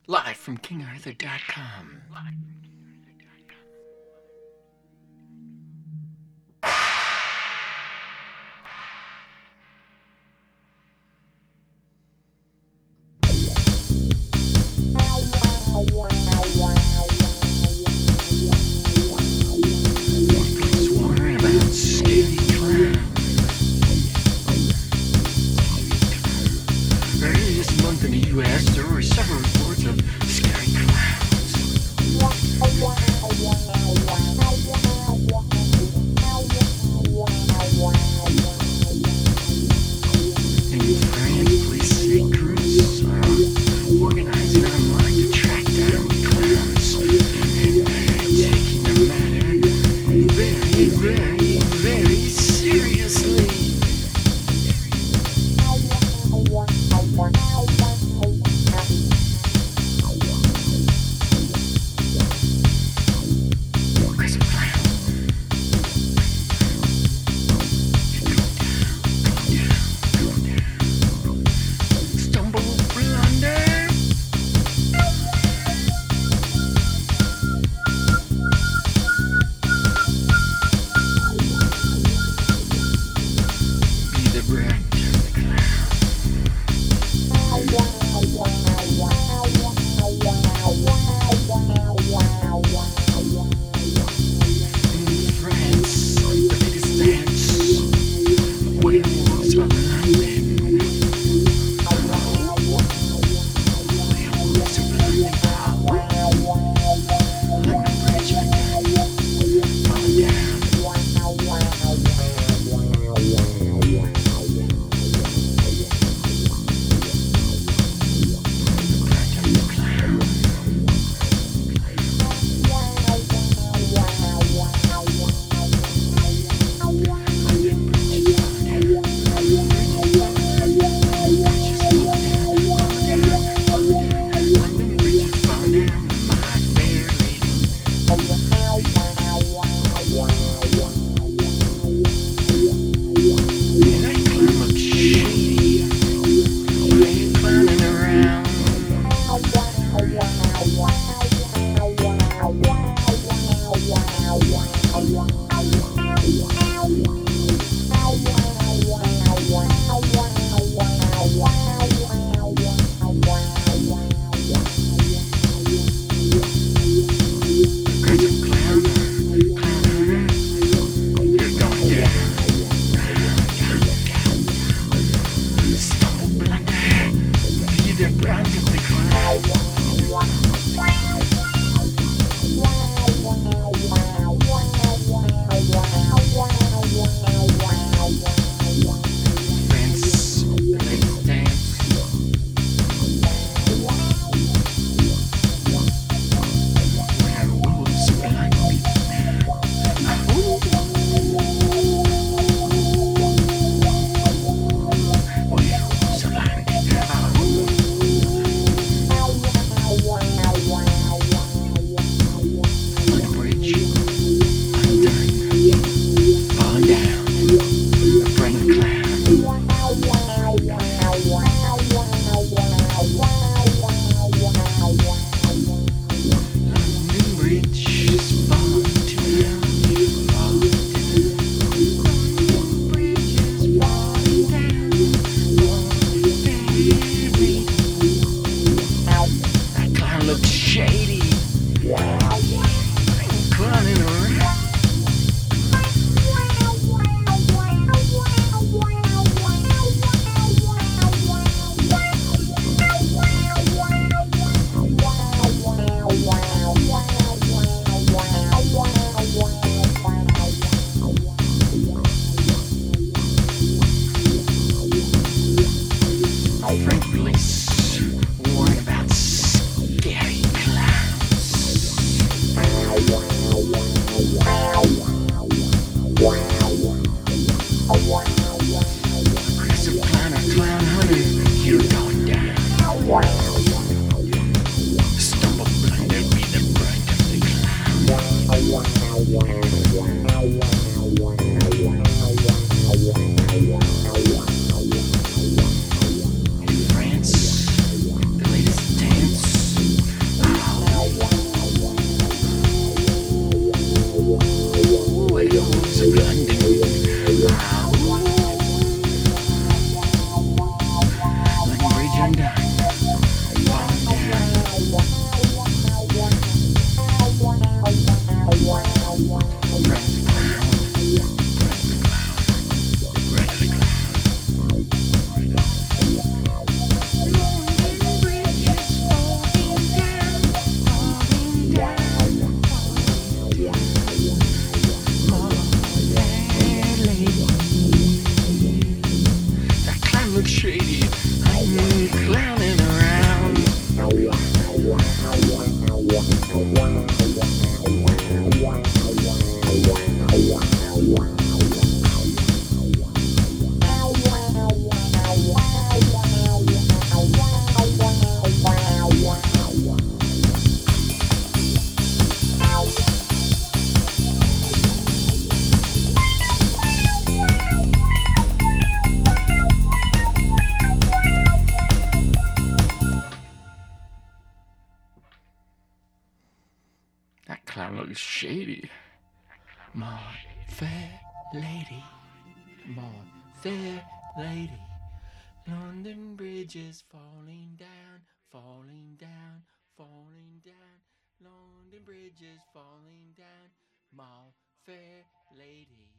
Live from KingArthur.com. Everybody's wondering about scary clowns. Earlier this month in the U.S., there were several reports of scary clowns. In France, police say crews are organizing online to track down clowns and taking the matter very, very, very seriously. Aggressive clown. Stumble, blunder. Be the brand of the clown. In France, the biggest dance. Werewolves of London. Werewolves of London. London Bridge falling down. London Bridge falling down, my fair lady. And that clown looks shady. Why you clowning around? Aggressive clown, clown hunter, you're going down. Stumble blunder, be the brand of the clown. France, the latest dance. Werewolves of London. Werewolves of London. London Bridge, undone, falling down. A friend clown. London Bridge is falling down, falling down. London Bridge is falling down, baby. That clown looks shady. Clowning around. French police warn about scary clowns. Aggressive clown hunter, you're going down. Stumble blunder, be the brand of the clown. In France, shady. My fair lady, my fair lady. London Bridge is falling down, falling down, falling down. London Bridge is falling down, my fair lady.